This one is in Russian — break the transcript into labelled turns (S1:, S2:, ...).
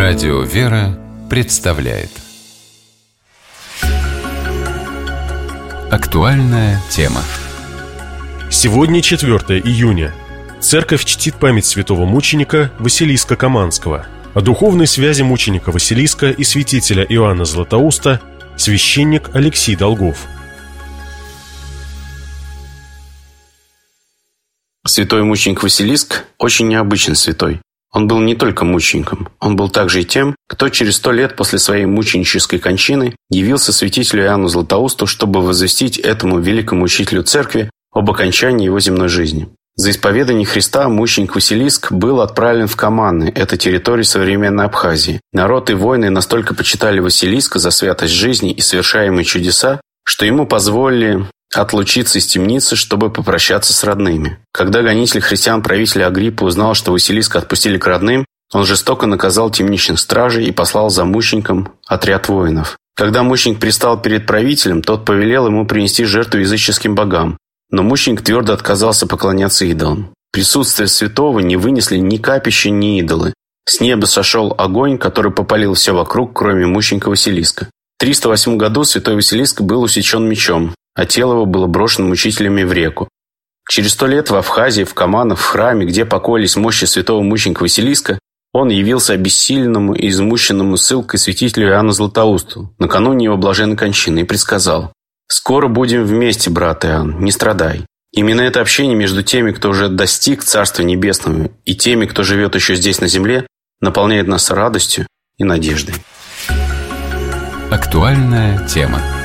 S1: Радио «Вера» представляет актуальная тема.
S2: Сегодня 4 июня. Церковь чтит память святого мученика Василиска Каманского. О духовной связи мученика Василиска и святителя Иоанна Златоуста священник Алексей Долгов.
S3: Святой мученик Василиск очень необычный святой. Он был не только мучеником, он был также и тем, кто через 100 лет после своей мученической кончины явился святителю Иоанну Златоусту, чтобы возвестить этому великому учителю церкви об окончании его земной жизни. За исповедание Христа мученик Василиск был отправлен в Каманы, это территория современной Абхазии. Народ и воины настолько почитали Василиска за святость жизни и совершаемые чудеса, что ему позволили отлучиться из темницы, чтобы попрощаться с родными. Когда гонитель христиан правителя Агриппа узнал, что Василиска отпустили к родным, он жестоко наказал темничных стражей и послал за мучеником отряд воинов. Когда мученик предстал перед правителем, тот повелел ему принести жертву языческим богам, но мученик твердо отказался поклоняться идолам. Присутствие святого не вынесли ни капища, ни идолы. С неба сошел огонь, который попалил все вокруг, кроме мученика Василиска. В 308 году святой Василиск был усечен мечом, а тело его было брошено мучителями в реку. Через 100 лет в Абхазии, в Каманах, в храме, где покоились мощи святого мученика Василиска, он явился обессиленному и измученному ссылкой святителю Иоанну Златоусту накануне его блаженной кончины и предсказал: «Скоро будем вместе, брат Иоанн, не страдай». Именно это общение между теми, кто уже достиг Царства Небесного, и теми, кто живет еще здесь на земле, наполняет нас радостью и надеждой.
S1: Актуальная тема.